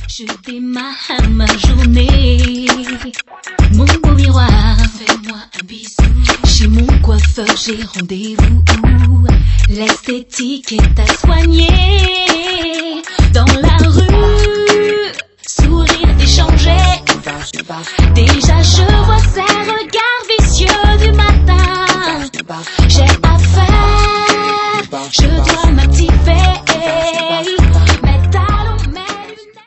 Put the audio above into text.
Je démarre ma journée. Mon beau miroir, fais-moi un bisou. Chez mon coiffeur, j'ai rendez-vous. L'esthétique est à soigner. Dans